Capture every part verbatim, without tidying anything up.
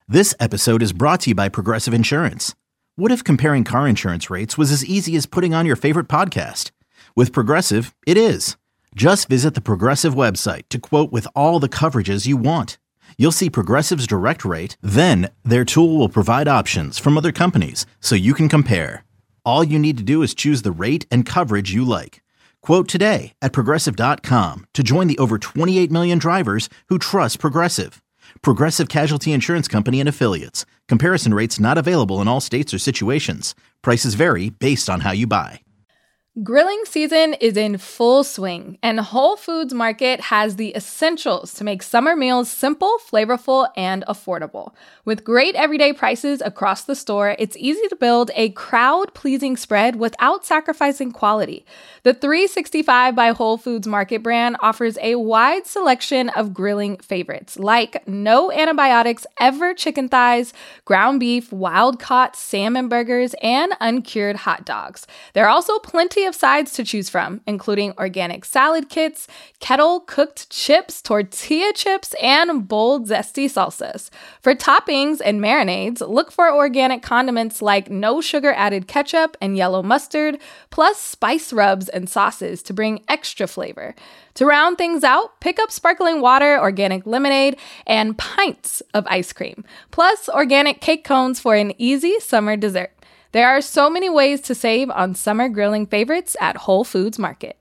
This episode is brought to you by Progressive Insurance. What if comparing car insurance rates was as easy as putting on your favorite podcast? With Progressive, it is. Just visit the Progressive website to quote with all the coverages you want. You'll see Progressive's direct rate, then their tool will provide options from other companies so you can compare. All you need to do is choose the rate and coverage you like. Quote today at progressive dot com to join the over twenty-eight million drivers who trust Progressive. Progressive Casualty Insurance Company and Affiliates. Comparison rates not available in all states or situations. Prices vary based on how you buy. Grilling season is in full swing, and Whole Foods Market has the essentials to make summer meals simple, flavorful, and affordable. With great everyday prices across the store, it's easy to build a crowd-pleasing spread without sacrificing quality. The three sixty-five by Whole Foods Market brand offers a wide selection of grilling favorites, like no antibiotics ever chicken thighs, ground beef, wild-caught salmon burgers, and uncured hot dogs. There are also plenty of sides to choose from, including organic salad kits, kettle-cooked chips, tortilla chips, and bold, zesty salsas. For toppings and marinades, look for organic condiments like no sugar-added ketchup and yellow mustard, plus spice rubs and sauces to bring extra flavor. To round things out, pick up sparkling water, organic lemonade, and pints of ice cream, plus organic cake cones for an easy summer dessert. There are so many ways to save on summer grilling favorites at Whole Foods Market.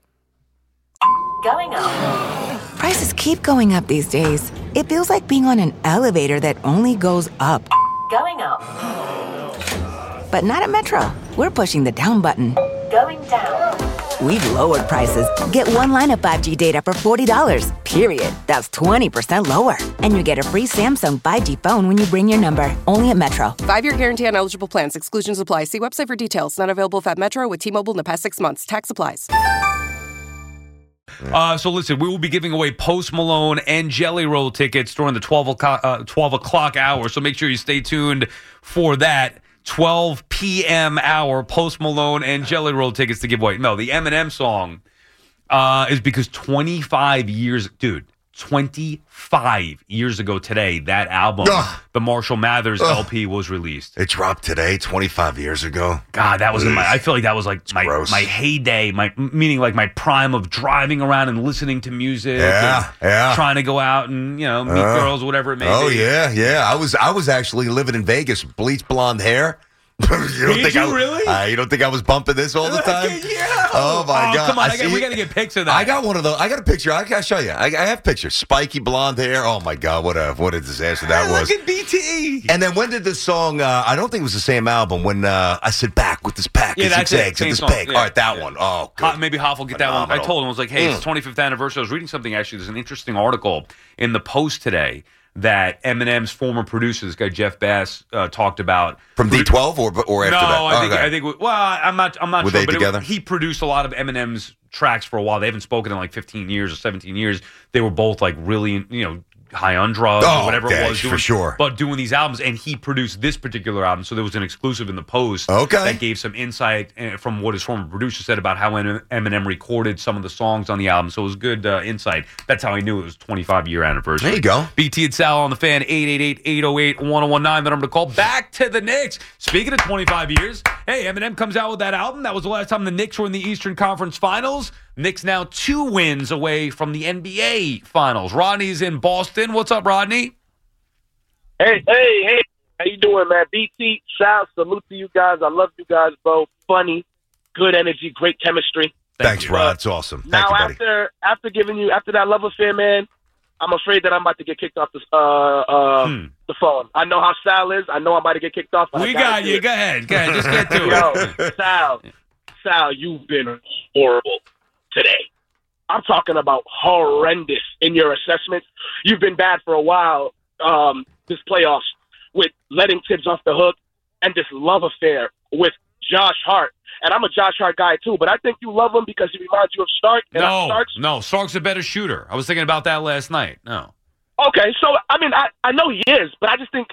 Going up. Prices keep going up these days. It feels like being on an elevator that only goes up. Going up. But not at Metro. We're pushing the down button. Going down. We've lowered prices. Get one line of five G data for forty dollars, period. That's twenty percent lower. And you get a free Samsung five G phone when you bring your number. Only at Metro. Five-year guarantee on eligible plans. Exclusions apply. See website for details. Not available if at Metro with T-Mobile in the past six months. Tax applies. Uh, so listen, we will be giving away Post Malone and Jelly Roll tickets during the twelve o'clock, uh, twelve o'clock hour. So make sure you stay tuned for that. twelve p.m. hour, Post Malone and Jelly Roll tickets to give away. No, the Eminem song uh, is because twenty-five years, dude, twenty-five years ago today, that album, Ugh. the Marshall Mathers Ugh. L P, was released. It dropped today, twenty-five years ago. God, that was in my, I feel like that was like my, my heyday, my meaning like my prime of driving around and listening to music. Yeah, yeah. Trying to go out and, you know, meet uh, girls, whatever it may oh, be. Oh, yeah, yeah. I was I was actually living in Vegas, bleached blonde hair. you don't Did think you I, really? Uh, you don't think I was bumping this all the time? Yeah. Oh my oh, God! Come on, I I got, we got to get pics of that. I got one of those. I got a picture. I got to show you. I, I have pictures. Spiky blonde hair. Oh my God! What a what a disaster that hey, was. Look at B T E. And then when did this song? Uh, I don't think it was the same album. When uh, I said back with this pack, yeah, that's eggs and this song. pig. Yeah. All right, that yeah. one. Oh, good. Hot, maybe Hoff will get Phenomenal. that one. I told him I was like, hey, mm. it's twenty-fifth anniversary. I was reading something actually. There's an interesting article in the Post today that Eminem's former producer, this guy Jeff Bass, uh, talked about from D twelve or or after no, that. No, I think okay. I think well, I'm not I'm not Were sure. they but together? It, he produced a lot of Eminem's tracks for a while. They haven't spoken in like fifteen years or seventeen years. They were both like really, you know, high on drugs oh, or whatever okay, it was. Doing, for sure. But doing these albums, and he produced this particular album, so there was an exclusive in the Post okay. that gave some insight from what his former producer said about how Eminem recorded some of the songs on the album. So it was good uh, insight. That's how I knew it was twenty-five year anniversary. There you go. B T and Sal on the Fan, eight eight eight, eight oh eight, one oh one nine, the number to call. Back to the Knicks. Speaking of twenty-five years, hey, Eminem comes out with that album. That was the last time the Knicks were in the Eastern Conference Finals. Knicks now two wins away from the N B A Finals. Rodney's in Boston. What's up, Rodney? Hey, hey, hey. How you doing, man? B T, Sal, salute to you guys. I love you guys both. Funny, good energy, great chemistry. Thank Thanks, you. Rod. It's awesome. Thank now, you, buddy. after after giving you after that love affair, man, I'm afraid that I'm about to get kicked off the uh, uh, hmm. the phone. I know how Sal is. I know I'm about to get kicked off. We got you. It. Go ahead. Go ahead. Just get to it. Yo, Sal, Sal, you've been horrible today. I'm talking about horrendous in your assessments. You've been bad for a while um, this playoffs with letting Tibbs off the hook and this love affair with Josh Hart. And I'm a Josh Hart guy, too, but I think you love him because he reminds you of Stark. And no, Stark's, no, Stark's a better shooter. I was thinking about that last night. No. Okay, so, I mean, I, I know he is, but I just think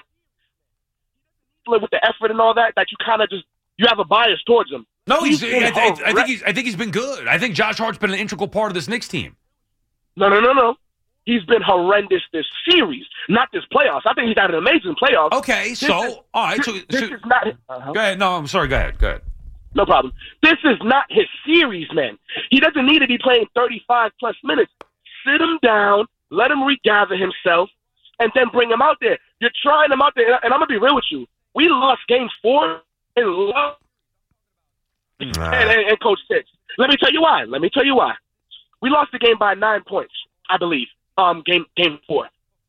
with the effort and all that, that you kind of just, you have a bias towards him. No, he's, he's I, I, I think he's I think he's been good. I think Josh Hart's been an integral part of this Knicks team. No, no, no, no. he's been horrendous this series, not this playoffs. I think he's had an amazing playoffs. Okay, This so, is- all right. So, This, this so is not. Uh-huh. go ahead. No, I'm sorry. Go ahead. Go ahead. No problem. This is not his series, man. He doesn't need to be playing thirty-five plus minutes. Sit him down, let him regather himself, and then bring him out there. You're trying him out there, and I'm gonna be real with you. We lost game four and lost. And, and, and Coach Six. Let me tell you why. Let me tell you why. We lost the game by nine points, I believe. Um, game game four.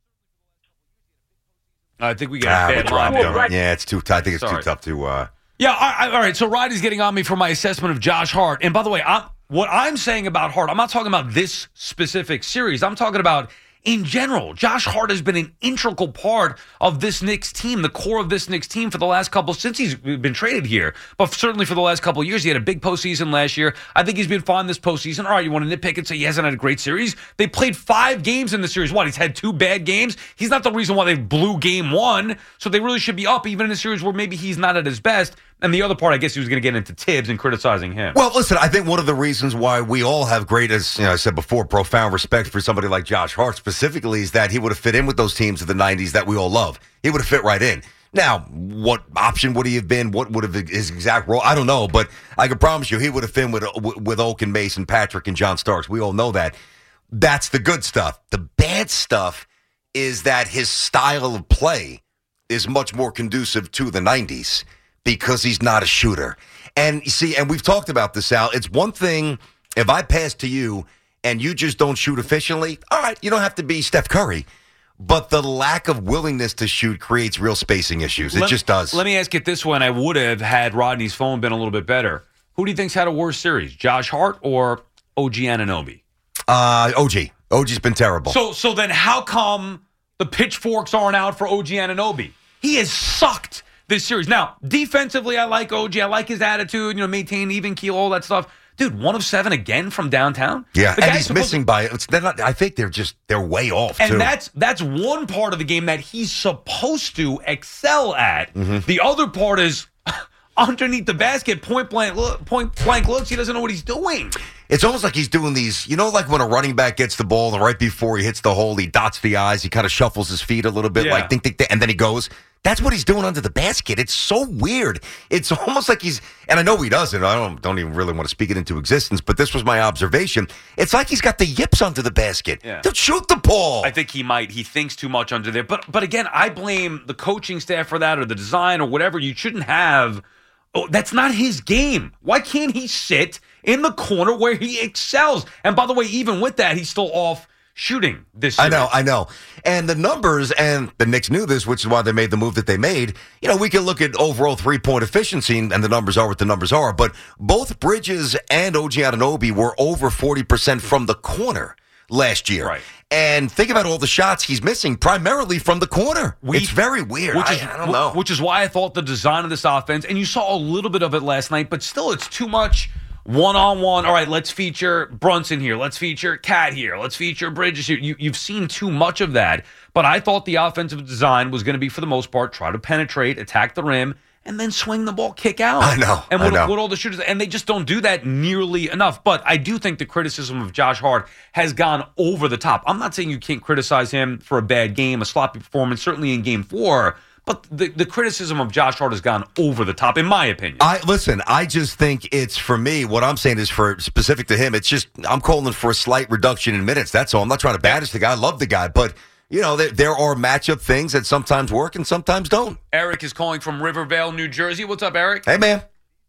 I think we got Ah, a we bad dropped line him. there. Yeah, it's too. I think it's Sorry. too tough to. Uh, Yeah, I, I, all right. So Rodney's getting on me for my assessment of Josh Hart. And by the way, I'm, what I'm saying about Hart, I'm not talking about this specific series. I'm talking about in general. Josh Hart has been an integral part of this Knicks team, the core of this Knicks team for the last couple, since he's been traded here. But certainly for the last couple of years, he had a big postseason last year. I think he's been fine this postseason. All right, you want to nitpick and say he hasn't had a great series? They played five games in the series. What, he's had two bad games? He's not the reason why they blew game one. So they really should be up, even in a series where maybe he's not at his best. And the other part, I guess he was going to get into Tibbs and criticizing him. Well, listen, I think one of the reasons why we all have great, as you know, I said before, profound respect for somebody like Josh Hart specifically is that he would have fit in with those teams of the nineties that we all love. He would have fit right in. Now, what option would he have been? What would have his exact role? I don't know, but I can promise you he would have fit with, with Oak and Mason, Patrick, and John Starks. We all know that. That's the good stuff. The bad stuff is that his style of play is much more conducive to the nineties. Because he's not a shooter. And you see, and we've talked about this, Al. It's one thing if I pass to you and you just don't shoot efficiently. All right, you don't have to be Steph Curry. But the lack of willingness to shoot creates real spacing issues. It Let- just does. Let me ask it this way, and I would have had Rodney's phone been a little bit better. Who do you think's had a worse series, Josh Hart or O G Anunoby? Uh, O G. O G's been terrible. So, so then how come the pitchforks aren't out for O G Anunoby? He has sucked this series. Now, defensively, I like O G. I like his attitude, you know, maintain even keel, all that stuff. Dude, one of seven again from downtown. yeah, The and guy's he's supposed- missing by. It's, they're not, I think they're just they're way off. And too. that's that's one part of the game that he's supposed to excel at. Mm-hmm. The other part is underneath the basket, point blank, look, point blank looks. He doesn't know what he's doing. It's almost like he's doing these, you know, like when a running back gets the ball and right before he hits the hole, he dots the I's, he kind of shuffles his feet a little bit, Yeah. like think, think, think, and then he goes. That's what he's doing under the basket. It's so weird. It's almost like he's, and I know he doesn't. I don't, don't even really want to speak it into existence, but this was my observation. It's like he's got the yips under the basket. Yeah. Don't shoot the ball. I think he might. He thinks too much under there. But but again, I blame the coaching staff for that or the design or whatever. You shouldn't have. Oh, that's not his game. Why can't he sit in the corner where he excels? And by the way, even with that, he's still off shooting this I series. know, I know. And the numbers, and the Knicks knew this, which is why they made the move that they made. You know, we can look at overall three-point efficiency, and the numbers are what the numbers are, but both Bridges and O G Anunoby were over forty percent from the corner last year. Right. And think about all the shots he's missing, primarily from the corner. We- it's very weird. Which I, is, I don't know. Which is why I thought the design of this offense, and you saw a little bit of it last night, but still it's too much one-on-one. All right, let's feature Brunson here. Let's feature Cat here. Let's feature Bridges here. You, you've seen too much of that. But I thought the offensive design was going to be, for the most part, try to penetrate, attack the rim, and then swing the ball, kick out. I know, And I what, know. what all the shooters, and they just don't do that nearly enough. But I do think the criticism of Josh Hart has gone over the top. I'm not saying you can't criticize him for a bad game, a sloppy performance, certainly in game four. But the, the criticism of Josh Hart has gone over the top, in my opinion. I listen, I just think it's, for me, what I'm saying is for specific to him, it's just, I'm calling for a slight reduction in minutes. That's all. I'm not trying to banish the guy. I love the guy. But, you know, there, there are matchup things that sometimes work and sometimes don't. Eric is calling from Rivervale, New Jersey. What's up, Eric? Hey, man.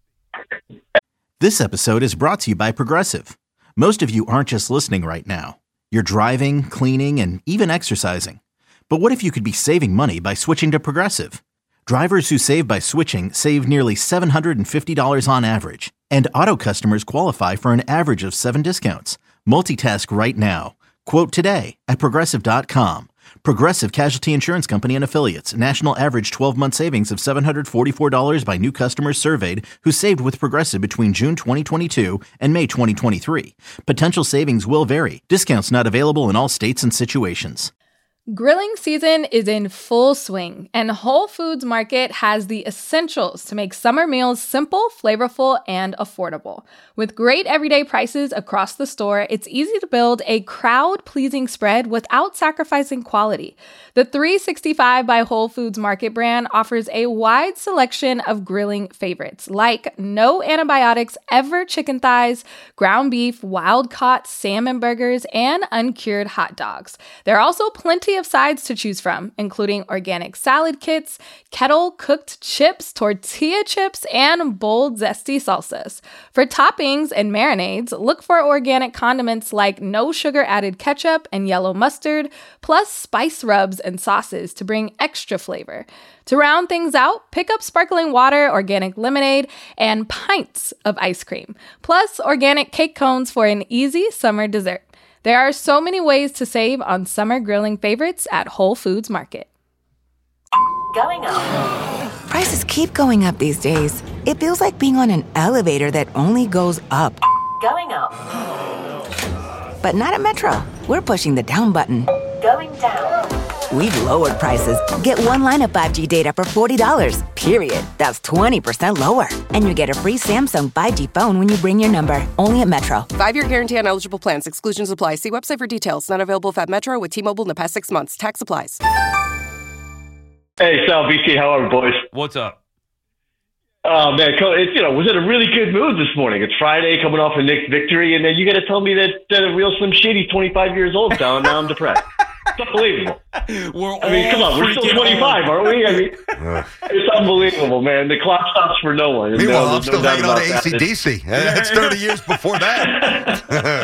This episode is brought to you by Progressive. Most of you aren't just listening right now. You're driving, cleaning, and even exercising. But what if you could be saving money by switching to Progressive? Drivers who save by switching save nearly seven hundred fifty dollars on average. And auto customers qualify for an average of seven discounts. Multitask right now. Quote today at Progressive dot com. Progressive Casualty Insurance Company and Affiliates. National average twelve-month savings of seven hundred forty-four dollars by new customers surveyed who saved with Progressive between June twenty twenty-two and May twenty twenty-three. Potential savings will vary. Discounts not available in all states and situations. Grilling season is in full swing, and Whole Foods Market has the essentials to make summer meals simple, flavorful, and affordable. With great everyday prices across the store, it's easy to build a crowd-pleasing spread without sacrificing quality. The three sixty-five by Whole Foods Market brand offers a wide selection of grilling favorites, like no antibiotics ever chicken thighs, ground beef, wild-caught salmon burgers, and uncured hot dogs. There are also plenty of sides to choose from, including organic salad kits, kettle-cooked chips, tortilla chips, and bold, zesty salsas. For toppings and marinades, look for organic condiments like no sugar-added ketchup and yellow mustard, plus spice rubs and sauces to bring extra flavor. To round things out, pick up sparkling water, organic lemonade, and pints of ice cream, plus organic cake cones for an easy summer dessert. There are so many ways to save on summer grilling favorites at Whole Foods Market. Going up. Prices keep going up these days. It feels like being on an elevator that only goes up. Going up. But not at Metro. We're pushing the down button. Going down. We've lowered prices. Get one line of five G data for forty dollars, period. That's twenty percent lower. And you get a free Samsung five G phone when you bring your number. Only at Metro. Five-year guarantee on eligible plans. Exclusions apply. See website for details. Not available at Metro with T-Mobile in the past six months. Tax applies. Hey, Sal, B T, how are we, boys? What's up? Oh, man, it's, you know, was in a really good mood this morning. It's Friday, coming off a Knicks victory, and then you got to tell me that, that a real Slim Shady, twenty-five years old, Sal, and now I'm depressed. It's unbelievable. We're I mean, come on, we're still twenty-five, aren't we? I mean, it's unbelievable, man. The clock stops for no one. Meanwhile, no, I'm still no hanging on to that. A C D C. That's thirty years before that.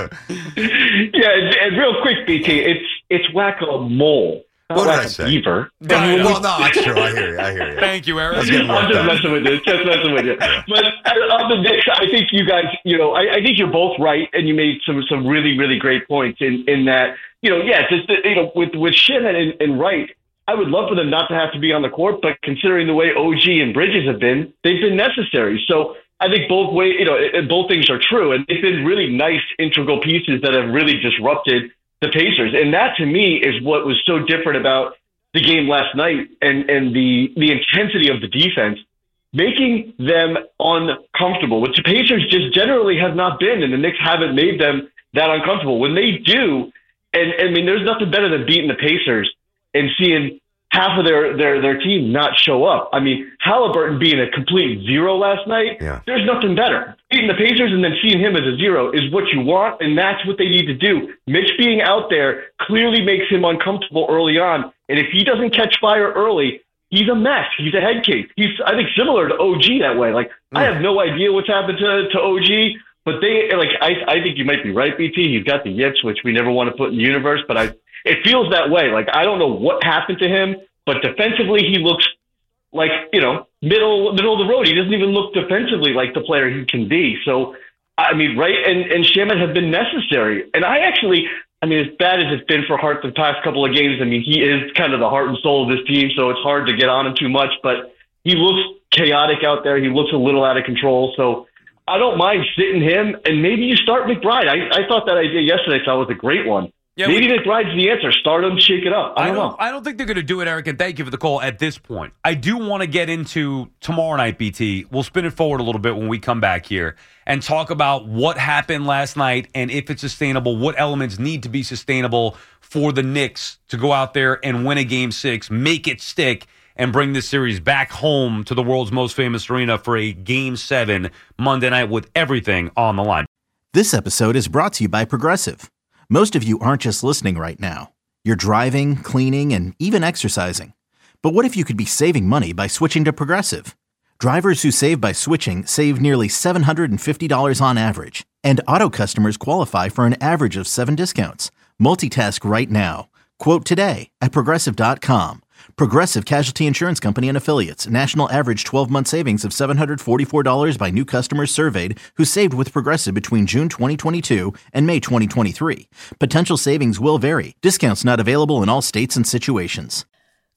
Yeah, and, and real quick, B T, it's it's whack-a-mole. What did I say? Beaver. Yeah, well, no, that's true. I hear you. I hear you. Thank you, Eric. That's getting I'm worked just out. messing with you. Just messing with you. But uh, on the Knicks, I think you guys, you know, I, I think you're both right, and you made some some really really great points in in that, you know, yeah, just you know, with with Shanahan and, and Wright, I would love for them not to have to be on the court, but considering the way O G and Bridges have been, they've been necessary. So I think both way, you know, it, both things are true, and they've been really nice integral pieces that have really disrupted the Pacers, and that to me is what was so different about the game last night and, and the, the intensity of the defense, making them uncomfortable, which the Pacers just generally have not been, and the Knicks haven't made them that uncomfortable. When they do, and I mean, there's nothing better than beating the Pacers and seeing half of their, their, their team not show up. I mean, Halliburton being a complete zero last night, Yeah. there's nothing better. Beating the Pacers and then seeing him as a zero is what you want, and that's what they need to do. Mitch being out there clearly makes him uncomfortable early on, and if he doesn't catch fire early, he's a mess. He's a head case. He's, I think, similar to O G that way. Like, mm. I have no idea what's happened to, to O G, but they, like, I, I think you might be right, B T. He's got the yips, which we never want to put in the universe, but I, it feels that way. Like, I don't know what happened to him, but defensively he looks like, you know, middle middle of the road. He doesn't even look defensively like the player he can be. So, I mean, Wright and, and Shaman have been necessary. And I actually, I mean, as bad as it's been for Hart the past couple of games, I mean, he is kind of the heart and soul of this team, so it's hard to get on him too much, but he looks chaotic out there. He looks a little out of control. So I don't mind sitting him, and maybe you start McBride. I, I thought that idea yesterday, so it was a great one. Yeah, Maybe we, McBride's the answer. Start him, shake it up. I don't, I don't know. I don't think they're going to do it, Eric, and thank you for the call at this point. I do want to get into tomorrow night, B T. We'll spin it forward a little bit when we come back here and talk about what happened last night and if it's sustainable, what elements need to be sustainable for the Knicks to go out there and win a game six, make it stick, and bring this series back home to the world's most famous arena for a game seven Monday night with everything on the line. This episode is brought to you by Progressive. Most of you aren't just listening right now. You're driving, cleaning, and even exercising. But what if you could be saving money by switching to Progressive? Drivers who save by switching save nearly seven hundred fifty dollars on average. And auto customers qualify for an average of seven discounts. Multitask right now. Quote today at Progressive dot com. Progressive Casualty Insurance Company and Affiliates. National average twelve-month savings of seven hundred forty-four dollars by new customers surveyed who saved with Progressive between June twenty twenty-two and May twenty twenty-three. Potential savings will vary. Discounts not available in all states and situations.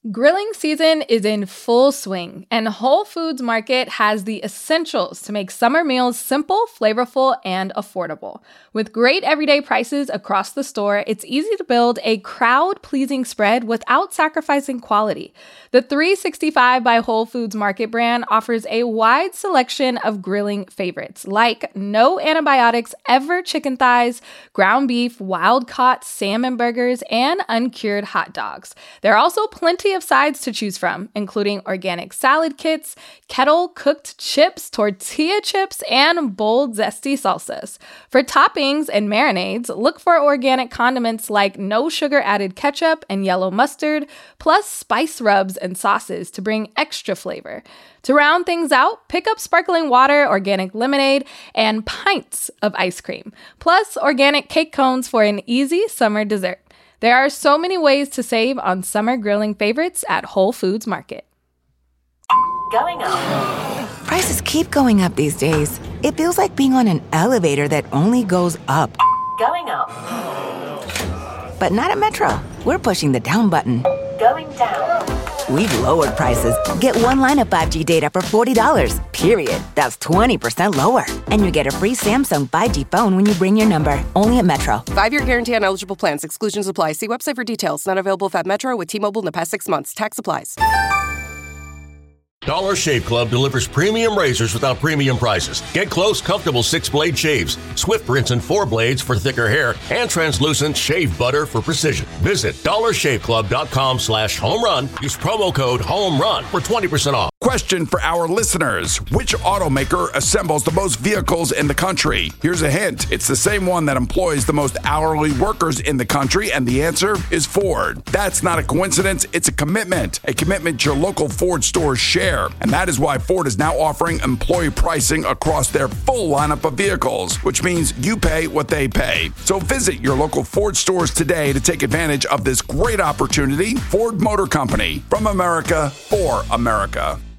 Grilling season is in full swing, and Whole Foods Market has the essentials to make summer meals simple, flavorful, and affordable. With great everyday prices across the store, it's easy to build a crowd-pleasing spread without sacrificing quality. The three sixty-five by Whole Foods Market brand offers a wide selection of grilling favorites, like no antibiotics ever chicken thighs, ground beef, wild-caught salmon burgers, and uncured hot dogs. There are also plenty of sides to choose from, including organic salad kits, kettle-cooked chips, tortilla chips, and bold, zesty salsas. For toppings and marinades, look for organic condiments like no sugar-added ketchup and yellow mustard, plus spice rubs and sauces to bring extra flavor. To round things out, pick up sparkling water, organic lemonade, and pints of ice cream, plus organic cake cones for an easy summer dessert. There are so many ways to save on summer grilling favorites at Whole Foods Market. Going up. Prices keep going up these days. It feels like being on an elevator that only goes up. Going up. But not at Metro. We're pushing the down button. Going down. We've lowered prices. Get one line of five G data for forty dollars, period. That's twenty percent lower. And you get a free Samsung five G phone when you bring your number. Only at Metro. Five-year guarantee on eligible plans. Exclusions apply. See website for details. Not available at Metro with T-Mobile in the past six months. Tax applies. Dollar Shave Club delivers premium razors without premium prices. Get close, comfortable six-blade shaves, swift rinse and four blades for thicker hair, and translucent shave butter for precision. Visit dollarshaveclub.com slash home run. Use promo code HOMERUN for twenty percent off. Question for our listeners. Which automaker assembles the most vehicles in the country? Here's a hint. It's the same one that employs the most hourly workers in the country, and the answer is Ford. That's not a coincidence. It's a commitment. A commitment your local Ford stores share. And that is why Ford is now offering employee pricing across their full lineup of vehicles, which means you pay what they pay. So visit your local Ford stores today to take advantage of this great opportunity. Ford Motor Company, from America for America.